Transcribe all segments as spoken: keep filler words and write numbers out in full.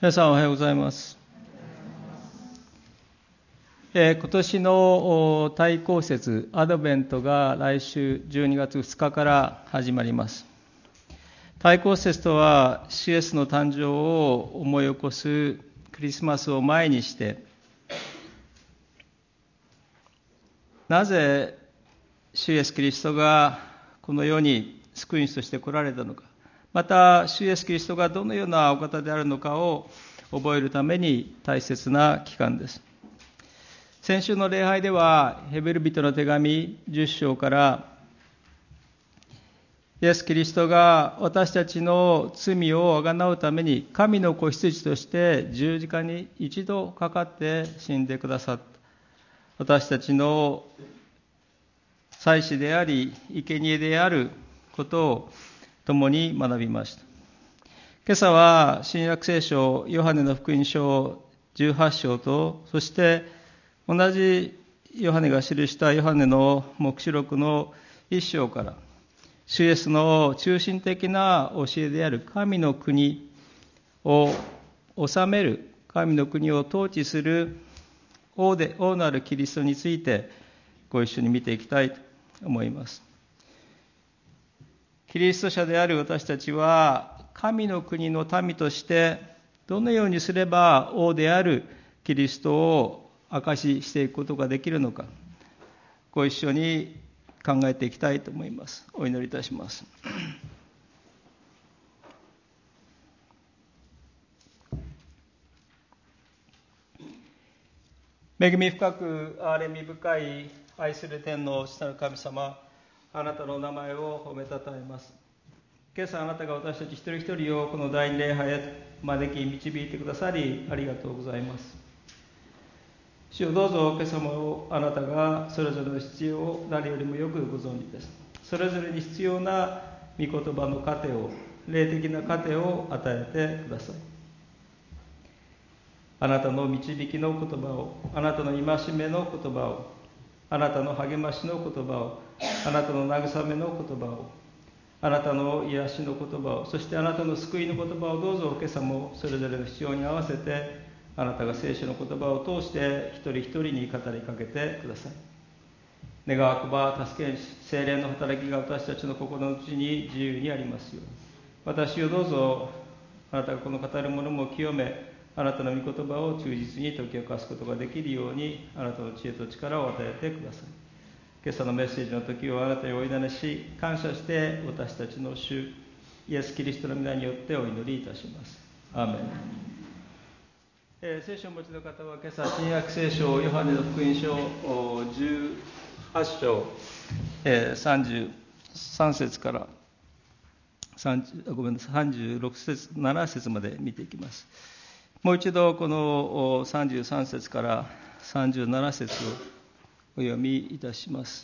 皆さんおはようございます。えー、今年の大公節アドベントが来週じゅうにがつふつかから始まります。大公節とは主イエスの誕生を思い起こすクリスマスを前にして、なぜ主イエスキリストがこの世に救い主として来られたのか、また主イエスキリストがどのようなお方であるのかを覚えるために大切な期間です。先週の礼拝ではヘブル人の手紙じゅっ章からイエス・キリストが私たちの罪をあがなうために神の子羊として十字架に一度かかって死んでくださった。私たちの祭司であり生贄であることを共に学びました。今朝は新約聖書ヨハネの福音書じゅうはち章と、そして同じヨハネが記したヨハネの黙示録のいっ章から主イエスの中心的な教えである神の国を治める、神の国を統治する王で王なるキリストについてご一緒に見ていきたいと思います。キリスト者である私たちは神の国の民としてどのようにすれば王であるキリストを証ししていくことができるのか、ご一緒に考えていきたいと思います。お祈りいたします。恵み深く憐れみ深い愛する天の父なる神様、あなたの名前を褒めたたえます。今朝あなたが私たち一人一人をこの第二礼拝へ招き導いてくださりありがとうございます。主よ、どうぞ今朝もあなたがそれぞれの必要を誰よりもよくご存知です。それぞれに必要な御言葉の糧を、霊的な糧を与えてください。あなたの導きの言葉を、あなたの戒めの言葉を、あなたの励ましの言葉を、あなたの慰めの言葉を、あなたの癒しの言葉を、そしてあなたの救いの言葉をどうぞ今朝もそれぞれの必要に合わせてあなたが聖書の言葉を通して一人一人に語りかけてください。願わくば助け主聖霊の働きが私たちの心の内に自由にありますように。私をどうぞあなたがこの語るものも清め、あなたの御言葉を忠実に解き明かすことができるようにあなたの知恵と力を与えてください。今朝のメッセージの時をあなたにお委ねし、感謝して私たちの主イエス・キリストの皆によってお祈りいたします。アーメン。えー、聖書をお持ちの方は今朝新約聖書ヨハネの福音書じゅうはち章、えー、さんじゅうさん節から30ごめんなさいさんじゅうろく節なな節まで見ていきます。もう一度このさんじゅうさん節からさんじゅうなな節をお読みいたします。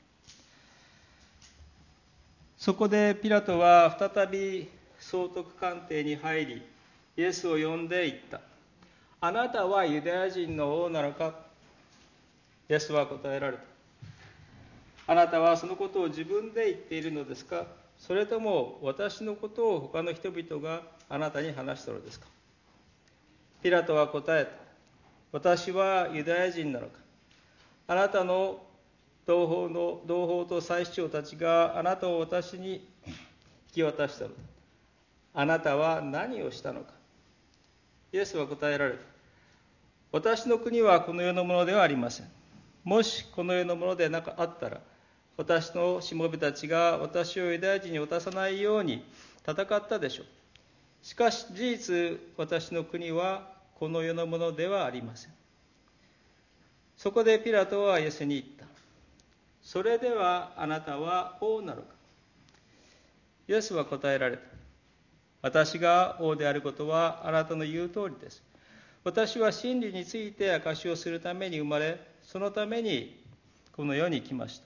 そこでピラトは再び総督官邸に入り、イエスを呼んで言った。あなたはユダヤ人の王なのか。イエスは答えられた。あなたはそのことを自分で言っているのですか、それとも私のことを他の人々があなたに話したのですか。ピラトは答えた。私はユダヤ人なのか。あなたの同胞の同胞と祭司長たちがあなたを私に引き渡したのだ。あなたは何をしたのか。イエスは答えられた。私の国はこの世のものではありません。もしこの世のものでなかったら、私のしもべたちが私をユダヤ人に渡さないように戦ったでしょう。しかし事実、私の国はこの世のものではありません。そこでピラトはイエスに言った。それではあなたは王なのか。イエスは答えられた。私が王であることはあなたの言う通りです。私は真理について証しをするために生まれ、そのためにこの世に来ました。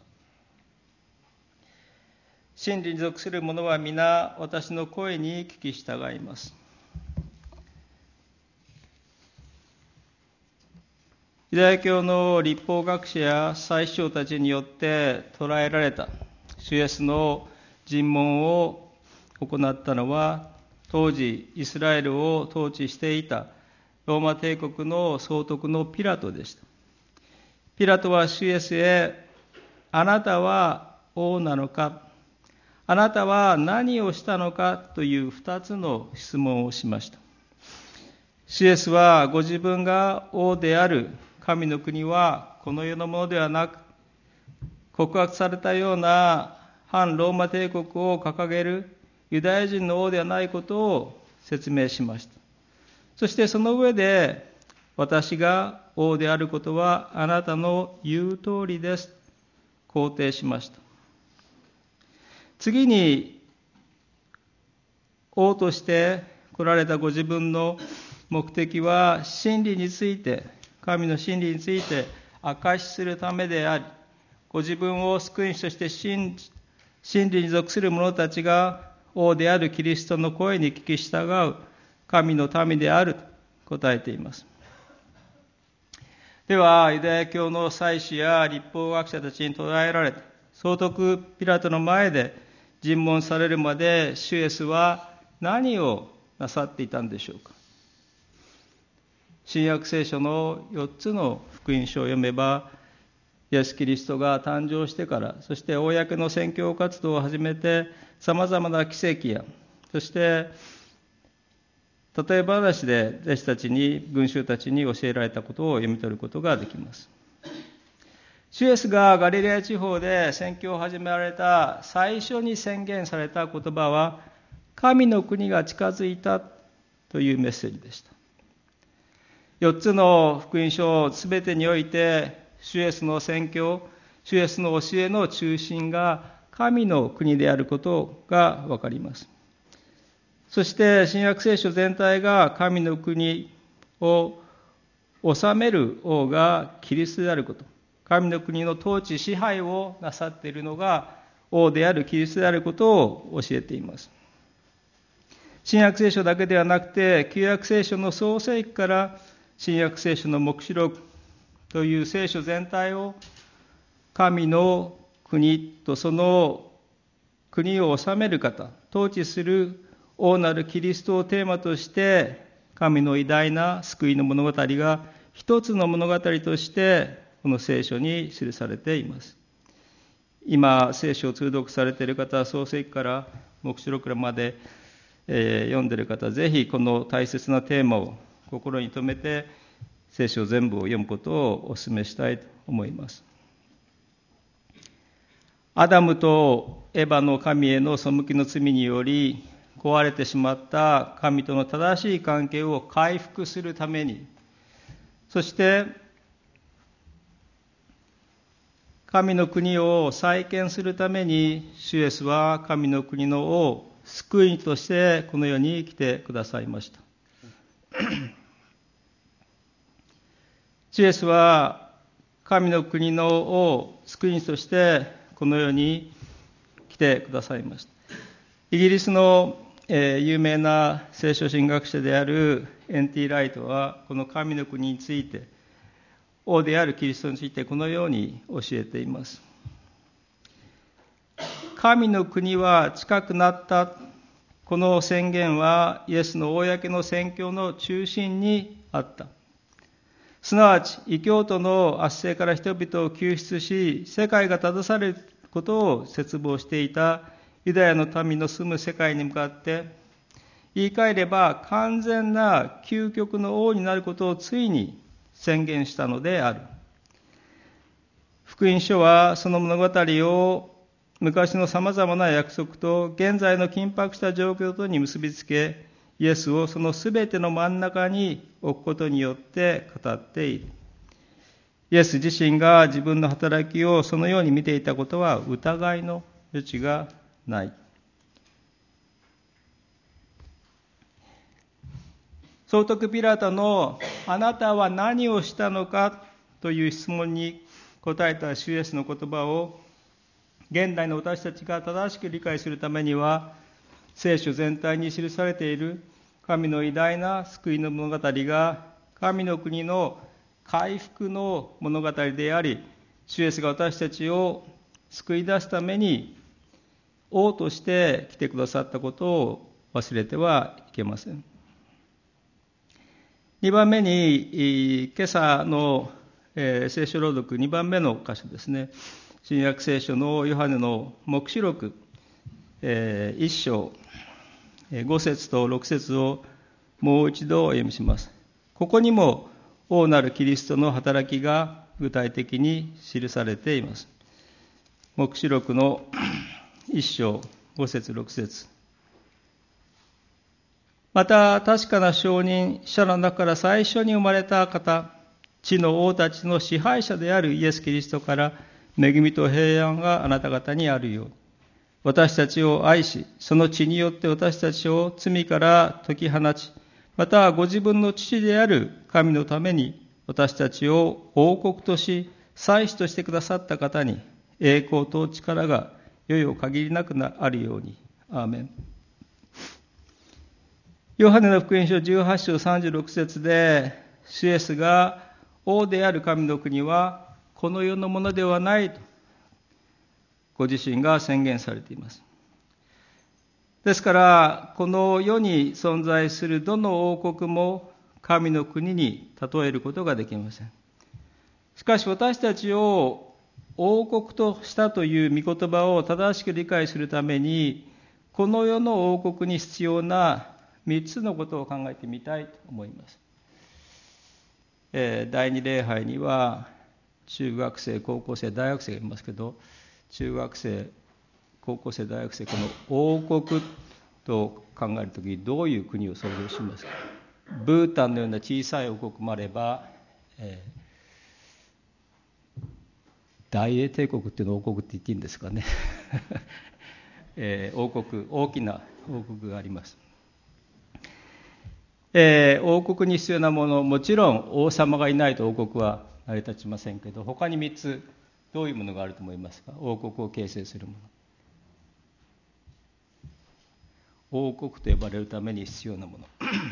真理に属する者は皆私の声に聞き従います。ユダヤ教の律法学者や祭司長たちによって捉えられた主イエスの尋問を行ったのは当時イスラエルを統治していたローマ帝国の総督のピラトでした。ピラトは主イエスへ、あなたは王なのか、あなたは何をしたのかという二つの質問をしました。主イエスはご自分が王である神の国はこの世のものではなく、告白されたような反ローマ帝国を掲げるユダヤ人の王ではないことを説明しました。そしてその上で、私が王であることはあなたの言う通りです、肯定しました。次に、王として来られたご自分の目的は真理について、神の真理について証しするためであり、ご自分を救い主として信じ、真理に属する者たちが王であるキリストの声に聞き従う神の民であると答えています。では、ユダヤ教の祭司や律法学者たちに捕らえられて、総督ピラトの前で尋問されるまで、主イエスは何をなさっていたんでしょうか。新約聖書のよっつの福音書を読めば、イエス・キリストが誕生してから、そして公の宣教活動を始めて、さまざまな奇跡や、そして例え話で弟子たちに、群衆たちに教えられたことを読み取ることができます。主イエスがガリレア地方で宣教を始められた最初に宣言された言葉は、神の国が近づいたというメッセージでした。よっつの福音書すべてにおいて、主イエスの宣教、主イエスの教えの中心が神の国であることがわかります。そして新約聖書全体が神の国を治める王がキリストであること、神の国の統治支配をなさっているのが王であるキリストであることを教えています。新約聖書だけではなくて、旧約聖書の創世記から新約聖書の黙示録という聖書全体を神の国とその国を治める方、統治する王なるキリストをテーマとして、神の偉大な救いの物語が一つの物語としてこの聖書に記されています。今聖書を通読されている方は、創世記から黙示録まで、えー、読んでいる方はぜひこの大切なテーマを心に留めて聖書全部を読むことをお勧めしたいと思います。アダムとエバの神への背きの罪により壊れてしまった神との正しい関係を回復するために、そして神の国を再建するために、主イエスは神の国の王、救い主としてこの世に来てくださいました。主イエスは神の国の王、救い主としてこの世に来てくださいました。イギリスのえー、有名な聖書神学者であるエンティ・ライトは、この神の国について、王であるキリストについてこのように教えています。神の国は近くなった。この宣言はイエスの公の宣教の中心にあった。すなわち異教徒の圧政から人々を救出し、世界が正されることを切望していたユダヤの民の住む世界に向かって、言い換えれば完全な究極の王になることをついに宣言したのである。福音書はその物語を昔の様々な約束と現在の緊迫した状況とに結びつけ、イエスをそのすべての真ん中に置くことによって語っている。イエス自身が自分の働きをそのように見ていたことは疑いの余地がない。総督ピラトのあなたは何をしたのかという質問に答えた主イエスの言葉を現代の私たちが正しく理解するためには、聖書全体に記されている神の偉大な救いの物語が神の国の回復の物語であり、主イエスが私たちを救い出すために王として来てくださったことを忘れてはいけません。にばんめに、今朝の聖書朗読にばんめの箇所ですね。新約聖書のヨハネの黙示録いっ章ご節とろく節をもう一度お読みします。ここにも王なるキリストの働きが具体的に記されています。黙示録のいっ章ご節ろく節。また確かな証人、死者の中から最初に生まれた方、地の王たちの支配者であるイエス・キリストから恵みと平安があなた方にあるように。私たちを愛し、その血によって私たちを罪から解き放ち、またご自分の父である神のために私たちを王国とし、祭司としてくださった方に栄光と力が世々限りなくあるように。アーメン。ヨハネの福音書じゅうはち章さんじゅうろく節で、主イエスが王である神の国はこの世のものではないとご自身が宣言されています。ですからこの世に存在するどの王国も神の国に例えることができません。しかし私たちを王国としたという御言葉を正しく理解するために、この世の王国に必要なみっつのことを考えてみたいと思います。えー、第二礼拝には中学生、高校生、大学生がいますけど、中学生、高校生、大学生、この王国と考えるときにどういう国を想像しますか。ブータンのような小さい王国もあれば、えー、大英帝国っていうのを王国って言っていいんですかね、えー、王国、大きな王国があります。えー、王国に必要なもの、もちろん王様がいないと王国は成り立ちませんけど、他にみっつどういうものがあると思いますか。王国を形成するもの、王国と呼ばれるために必要なもの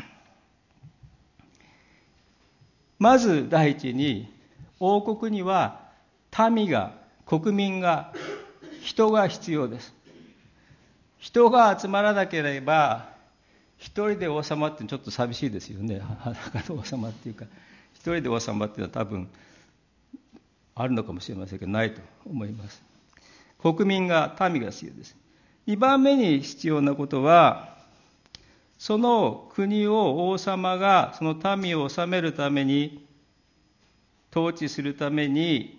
まず第一に、王国には民が、国民が、人が必要です。人が集まらなければ一人で王様ってちょっと寂しいですよね。裸の王様っていうか、一人で王様っていうのは多分あるのかもしれませんけど、ないと思います。国民が、民が必要です。にばんめに必要なことは、その国を王様がその民を治めるために、統治するために、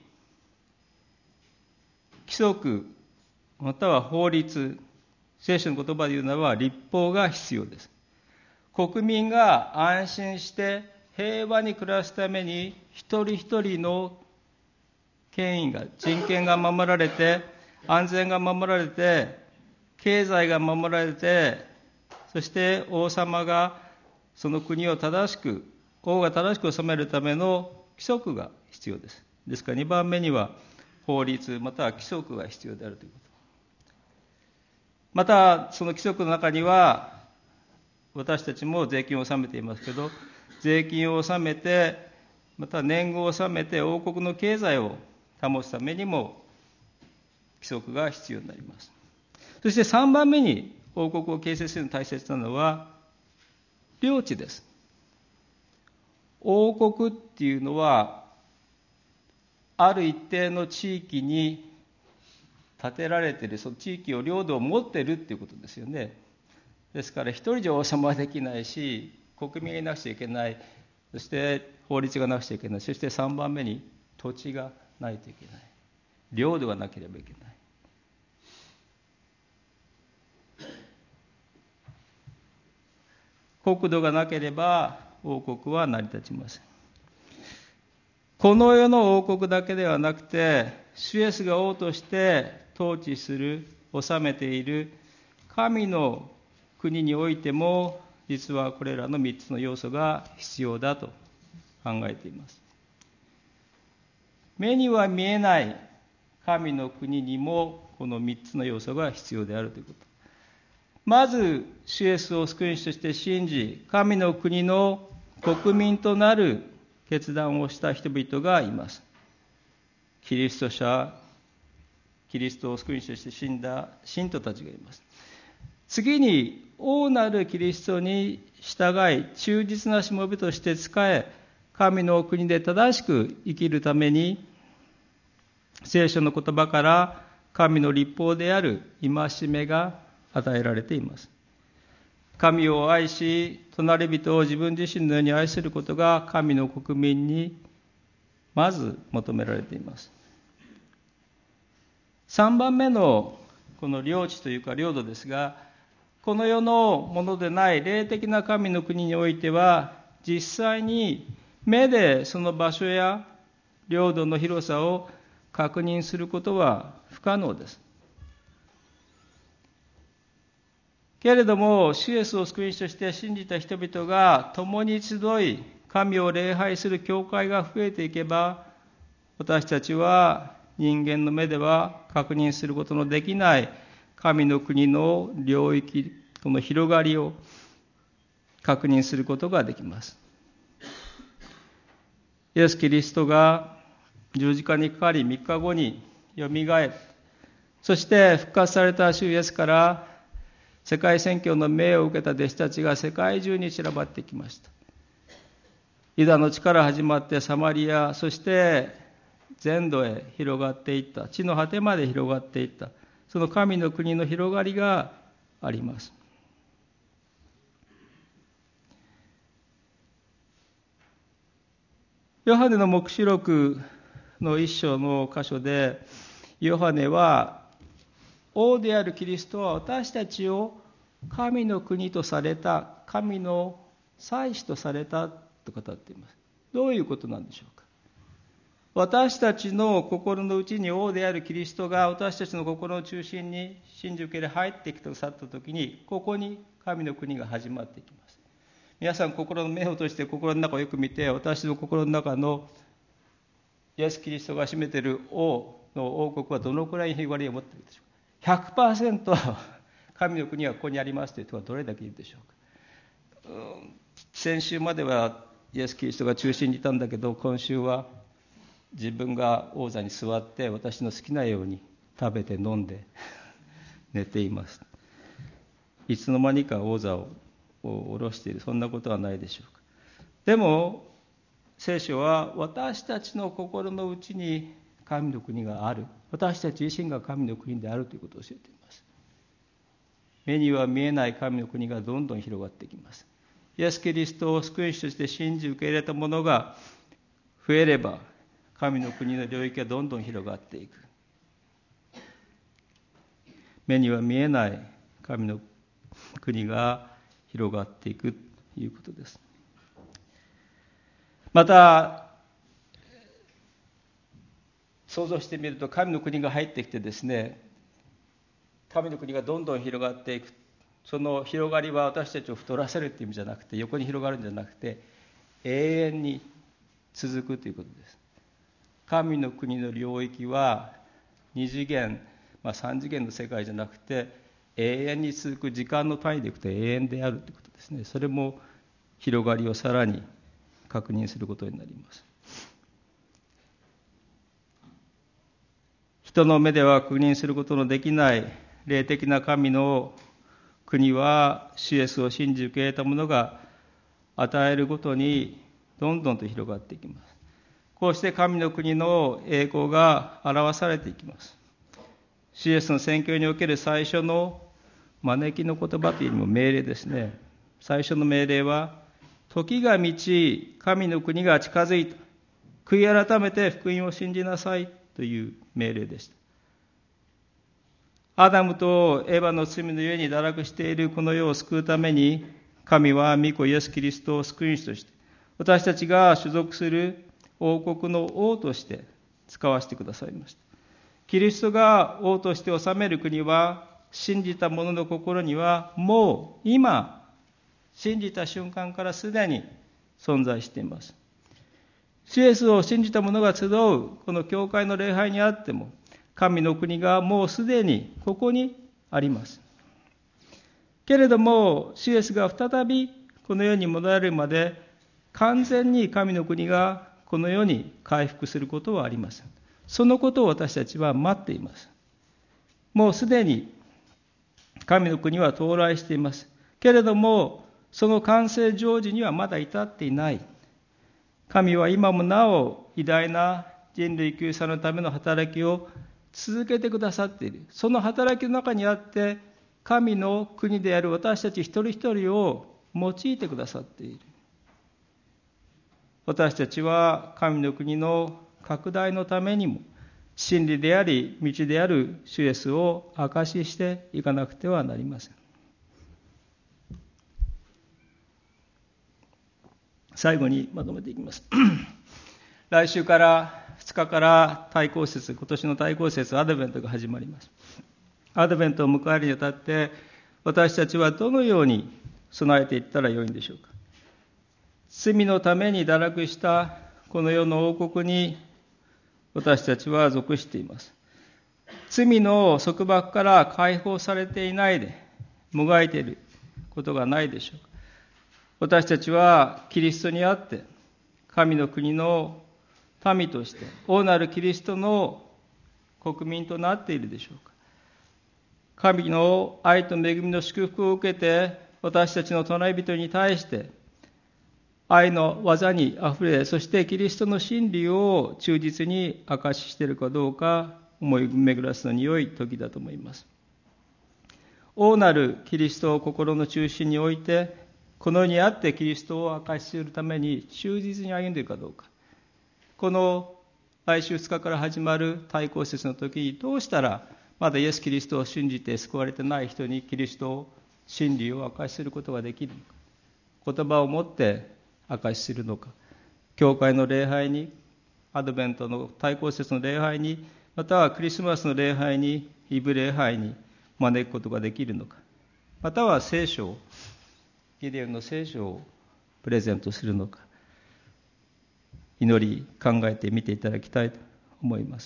規則または法律、聖書の言葉で言うならば律法が必要です。国民が安心して平和に暮らすために、一人一人の権威が、人権が守られて、安全が守られて、経済が守られて、そして王様がその国を正しく、王が正しく治めるための規則が必要です。ですからにばんめには法律または規則が必要であるということ。またその規則の中には、私たちも税金を納めていますけど、税金を納めて、また年貢を納めて王国の経済を保つためにも規則が必要になります。そしてさんばんめに王国を形成するのに大切なのは領地です。王国っていうのはある一定の地域に建てられている、その地域を領土を持っているっていうことですよね。ですから一人じゃ王様はできないし、国民がいなくちゃいけない、そして法律がなくちゃいけない、そしてさんばんめに土地がないといけない、領土がなければいけない。国土がなければ王国は成り立ちません。この世の王国だけではなくて、主イエスが王として統治する、治めている神の国においても、実はこれらのみっつの要素が必要だと考えています。目には見えない神の国にもこのみっつの要素が必要であるということ。まず主イエスを救い主として信じ、神の国の国民となる決断をした人々がいます。キリスト者、キリストを救い主として死んだ信徒たちがいます。 次に王なるキリストに従い、忠実なしもべとして仕え、神の国で正しく生きるために、聖書の言葉から神の律法である戒めが与えられています。神を愛し、隣人を自分自身のように愛することが神の国民にまず求められています。さんばんめのこの領地というか領土ですが、この世のものでない霊的な神の国においては、実際に目でその場所や領土の広さを確認することは不可能です。けれども、主イエスを救い主として信じた人々が共に集い、神を礼拝する教会が増えていけば、私たちは人間の目では確認することのできない神の国の領域、この広がりを確認することができます。イエス・キリストが十字架にかかりみっかごによみがえり、そして復活された主イエスから世界宣教の命を受けた弟子たちが世界中に散らばってきました。ユダの地から始まってサマリア、そして全土へ広がっていった、地の果てまで広がっていった、その神の国の広がりがあります。ヨハネの黙示録の一章の箇所で、ヨハネは王であるキリストは私たちを神の国とされた、神の祭司とされたと語っています。どういうことなんでしょうか。私たちの心の内に王であるキリストが私たちの心の中心に真珠系で入ってきてくださったときに、ここに神の国が始まっていきます。皆さん心の目を閉じて心の中をよく見て、私の心の中のイエス・キリストが占めている王の王国はどのくらいの広がりを持っているでしょうか。ひゃくパーセント 神の国はここにありますという人はどれだけいるでしょうか。うん、先週まではイエス・キリストが中心にいたんだけど、今週は自分が王座に座って私の好きなように食べて飲んで寝ています。いつの間にか王座を下ろしている、そんなことはないでしょうか。でも聖書は私たちの心の内に神の国がある、私たち自身が神の国であるということを教えています。目には見えない神の国がどんどん広がっていきます。イエス・キリストを救い主として信じ受け入れたものが増えれば、神の国の領域がどんどん広がっていく。目には見えない神の国が広がっていくということです。また想像してみると、神の国が入ってきてですね、神の国がどんどん広がっていく。その広がりは私たちを太らせるという意味じゃなくて、横に広がるんじゃなくて、永遠に続くということです。神の国の領域は二次元、まあ、三次元の世界じゃなくて、永遠に続く、時間の単位でいくと永遠であるということですね。それも広がりをさらに確認することになります。人の目では確認することのできない霊的な神の国は、主イエスを信じ受け入れた者が与えるごとにどんどんと広がっていきます。こうして神の国の栄光が表されていきます。主イエスの宣教における最初の招きの言葉というよりも命令ですね。最初の命令は、時が満ち、神の国が近づいた。悔い改めて福音を信じなさいという命令でした。アダムとエヴァの罪のゆえに堕落しているこの世を救うために、神は御子イエス・キリストを救い主として、私たちが所属する王国の王として使わせてくださいました。キリストが王として治める国は、信じた者の心にはもう今、信じた瞬間からすでに存在しています。主イエスを信じた者が集うこの教会の礼拝にあっても、神の国がもうすでにここにあります。けれども、主イエスが再びこの世に戻られるまで、完全に神の国がこの世に回復することはありません。そのことを私たちは待っています。もうすでに神の国は到来しています。けれども、その完成成就にはまだ至っていない。神は今もなお偉大な人類救済のための働きを続けてくださっている。その働きの中にあって、神の国である私たち一人一人を用いてくださっている。私たちは神の国の拡大のためにも、真理であり、道である主イエスを証ししていかなくてはなりません。最後にまとめていきます。来週からふつかから大公節、今年の大公節、アドベントが始まります。アドベントを迎えるにあたって、私たちはどのように備えていったらよいんでしょうか。罪のために堕落したこの世の王国に私たちは属しています。罪の束縛から解放されていないでもがいていることがないでしょうか。私たちはキリストにあって神の国の民として大なるキリストの国民となっているでしょうか。神の愛と恵みの祝福を受けて私たちの隣人に対して愛の技にあふれ、そしてキリストの真理を忠実に証ししているかどうか思い巡らすのに良い時だと思います。大なるキリストを心の中心に置いて、この世にあってキリストを証しするために忠実に歩んでいるかどうか。この来週ふつかから始まる大公節の時にどうしたらまだイエス・キリストを信じて救われてない人にキリストを真理を証しすることができるのか。言葉を持って証しするのか。教会の礼拝に、アドベントの大公節の礼拝に、またはクリスマスの礼拝に、イブ礼拝に招くことができるのか。または聖書を、ギデオンの聖書をプレゼントするのか。祈り考えてみていただきたいと思います。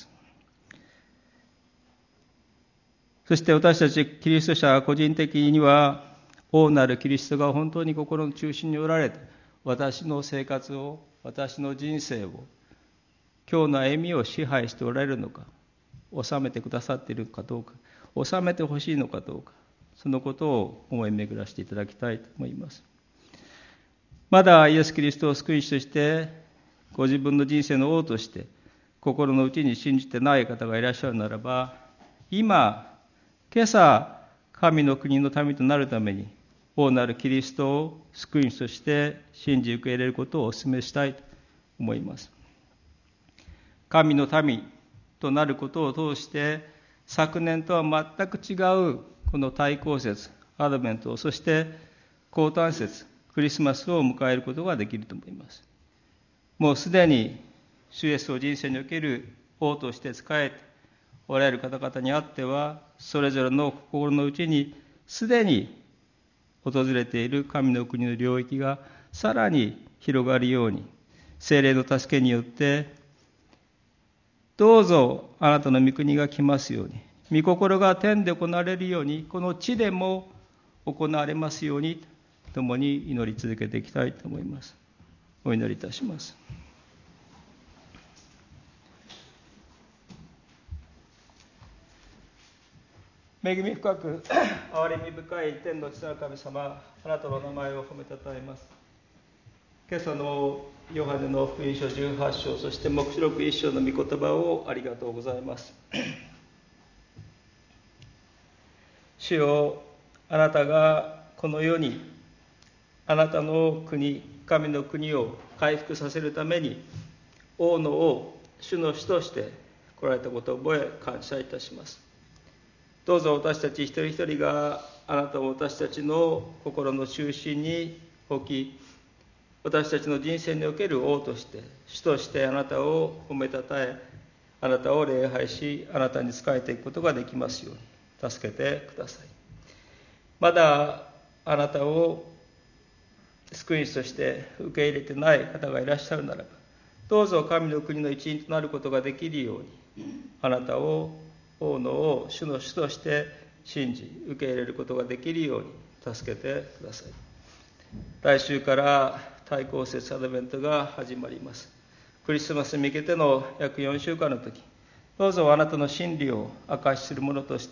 そして私たちキリスト者個人的には、大なるキリストが本当に心の中心におられて、私の生活を、私の人生を、今日の歩みを支配しておられるのか、収めてくださっているかどうか、収めてほしいのかどうか、そのことを思い巡らしていただきたいと思います。まだイエス・キリストを救い主として、ご自分の人生の王として、心の内に信じてない方がいらっしゃるならば、今、今朝、神の国の民となるために、大なるキリストを救い主として信じ受け入れることをお勧めしたいと思います。神の民となることを通して、昨年とは全く違うこの大公節、アドベント、そして降誕節、クリスマスを迎えることができると思います。もうすでに主イエスを人生における王として仕えておられる方々にあっては、それぞれの心の内にすでに訪れている神の国の領域がさらに広がるように、聖霊の助けによってどうぞあなたの御国が来ますように、御心が天で行われるように、この地でも行われますように、共に祈り続けていきたいと思います。お祈りいたします。恵み深く憐れみ深い天の父なる神様、あなたの名前を褒めたたえます。今朝のヨハネの福音書じゅうはち章、そして黙示録いっ章の御言葉をありがとうございます。主よ、あなたがこの世にあなたの国、神の国を回復させるために王の王、主の主として来られたことを覚え感謝いたします。どうぞ私たち一人一人があなたを私たちの心の中心に置き、私たちの人生における王として、主としてあなたを褒めたたえ、あなたを礼拝し、あなたに仕えていくことができますように助けてください。まだあなたを救い主として受け入れてない方がいらっしゃるならば、どうぞ神の国の一員となることができるように、あなたを王の王、主の主として信じ、受け入れることができるように助けてください。来週から大公節アドベントが始まります。クリスマスに向けての約よんしゅうかんの時、 どうぞあなたの真理を証しするものとして、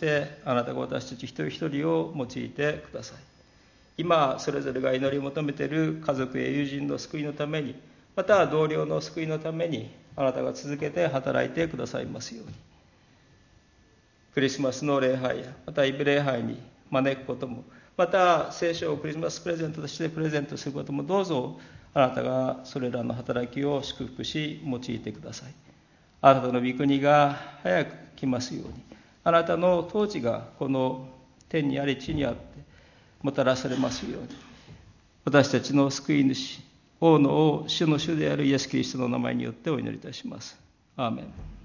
あなたが私たち一人一人を用いてください。今、それぞれが祈りを求めている家族や友人の救いのために、また同僚の救いのために、あなたが続けて働いてくださいますように。クリスマスの礼拝や、またイブ礼拝に招くことも、また聖書をクリスマスプレゼントとしてプレゼントすることも、どうぞあなたがそれらの働きを祝福し用いてください。あなたの御国が早く来ますように、あなたの統治がこの天にあり地にあってもたらされますように、私たちの救い主、王の王、主の主であるイエス・キリストの名前によってお祈りいたします。アーメン。